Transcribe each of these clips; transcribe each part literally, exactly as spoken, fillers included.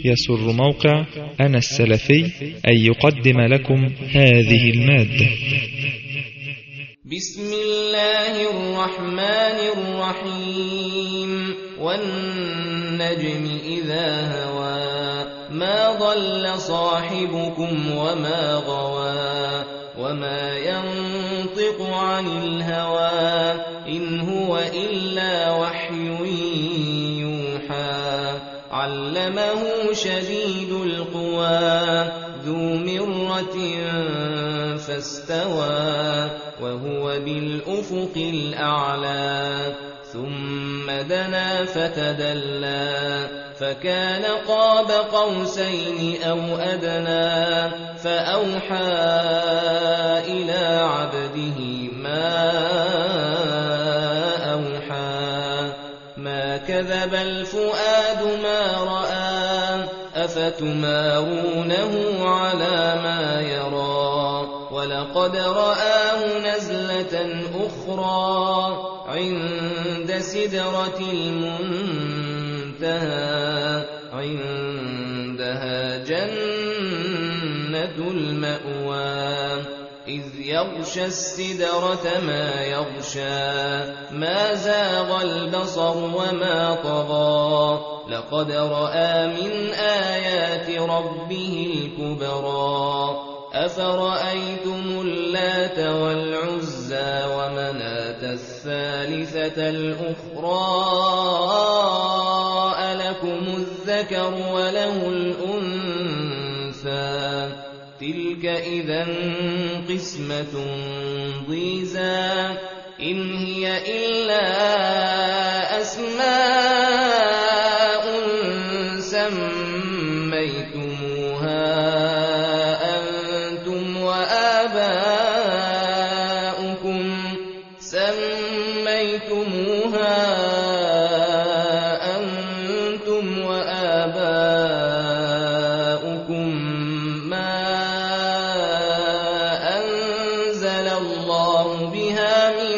يسر موقع أنا السلفي أن يقدم لكم هذه المادة. بسم الله الرحمن الرحيم. والنجم إذا هوى ما ضل صاحبكم وما غوى وما ينطق عن الهوى إن هو إلا وحي يوحى. علمه شديد القوى ذو مرة فاستوى وهو بالأفق الأعلى. ثم دنا فتدلى فكان قاب قوسين أو أدنى فأوحى إلى عبده ما أوحى. ما كذب الفؤاد ما رأى أفتمارونه على ما يرى. ولقد رآه نزلة أخرى عند سدرة المنتهى عندها جنة المأوى. إذ يغشى السدرة ما يغشى ما زاغ البصر وما طغى. لقد رأى من آيات ربه الكبرى. أفرأيتم اللات والعزى ومناة الثالثة الأخرى ألكم الذكر وله الأنثى تلك إذا قسمة ضيزى. إن هي إلا أسماء سميتموها أنتم وآباؤكم سميتموها أنتم وآباؤكم ما أنزل الله بها من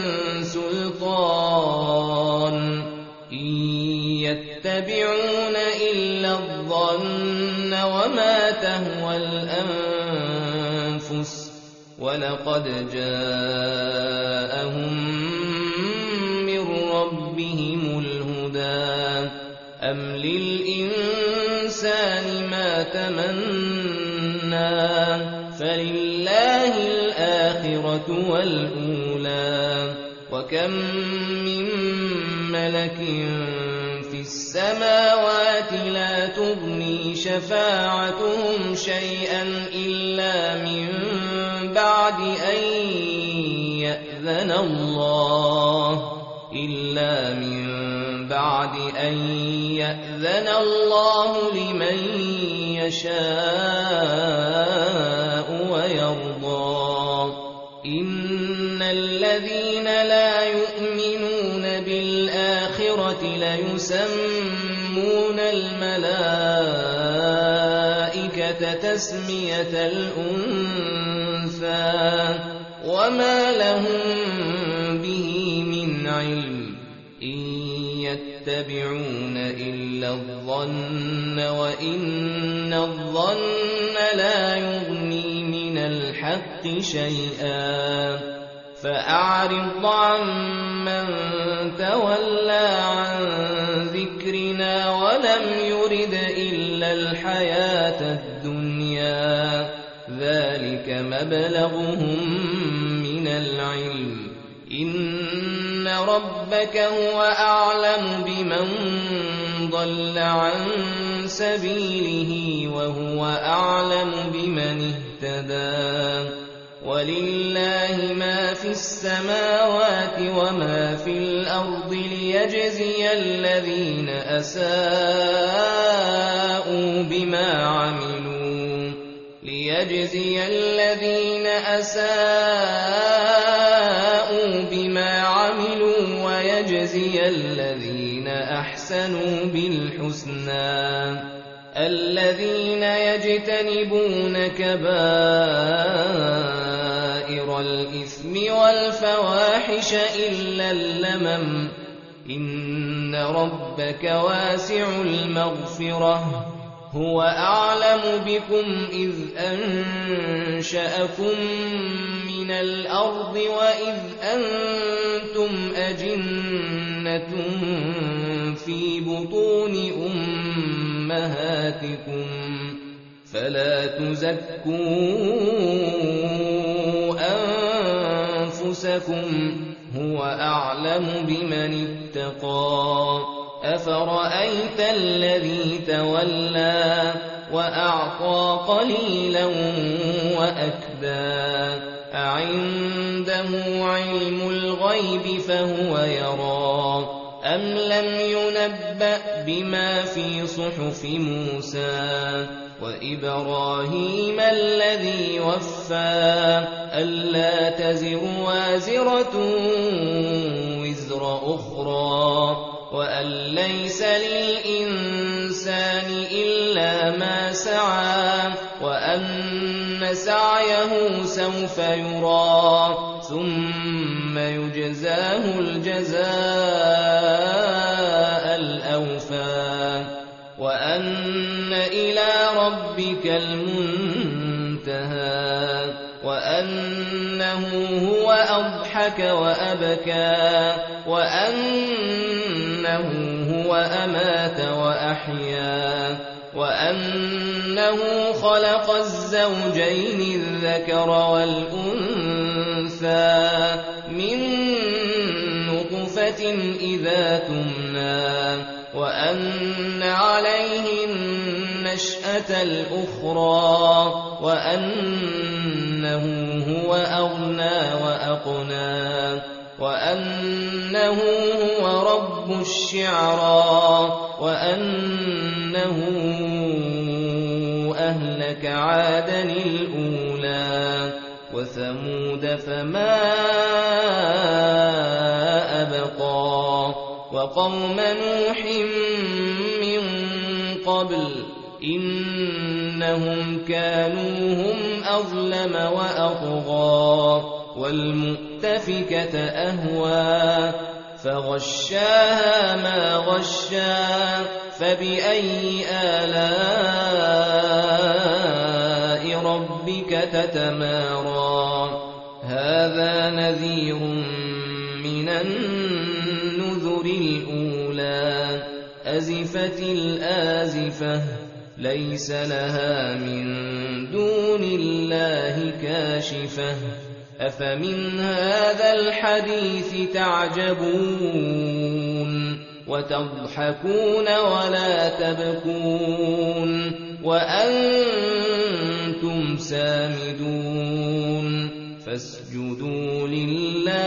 سلطان إن يتبعون إلا الظن وما تهوى الأنفس ولقد جاءهم من ربهم الهدى. أم للإنسان ما تمنى فلله الآخرة والأولى. وكم من ملك في السماوات لا تغني شفاعتهم شيئا إلا من بعد أن يأذن الله إلا من بعد أن يأذن الله لمن يشاء ويرضى. إن الذين لا يؤمنون بالآخرة ليسمون الملائكة تسمية الأنثى وما لهم به من علم. إن يتبعون إلا الظن وإن الظن لا يغني من الحق شيئا. فأعرض عمن تولى عن ذكرنا ولم يرد إلا الحياة الدنيا. ذلك مبلغهم من العلم. إن ربك هو أعلم بمن ضل عن سبيله وهو أعلم بمن اهتدى. ولله ما في السماوات وما في الأرض ليجزي الذين أساءوا بما عملوا ليجزي الذين أساءوا بما عملوا ويجزي الذين أحسنوا بالحسنى. الذين يجتنبون كبائر الإثم والفواحش إلا اللمم إن ربك واسع المغفرة هو أعلم بكم إذ أنشأكم من الأرض وإذ أنتم أجنة في بطون أمهاتكم فلا تزكوا أنفسكم هو أعلم بمن اتقى أفرأيت الذي تولى وأعطى قليلا وأكدى أعنده علم الغيب فهو يرى أم لم ينبأ بما في صحف موسى وإبراهيم الذي وفى ألا تزر وازرة وزر أخرى وأن ليس للإنسان إلا ما سعى وأن سعيه سوف يرى ثم يجزاه الجزاء الأوفى وأن إلى ربك المنتهى وأنه هو أضحك وأبكى وأنه هو أمات وأحيا وأنه خلق الزوجين الذكر والأنثى من نطفة إذا تمنى وأن عليه النشأة الأخرى وأنه هو أغنى وأقنى وأنه هو رب الشعرى وأنه أهلك عادا الأولى وثمود فما أبقى وقوم نوح من قبل إنهم كانوا هم أظلم وأطغى والمؤتفكة أهوى فغشاها ما غشا فبأي آلاء ربك تتمارى هذا نذير من النذر الأولى أزفت الآزفة ليس لها من دون الله كاشفة أفمن هذا الحديث تعجبون وتضحكون ولا تبكون وأنتم سامدون فاسجدوا لله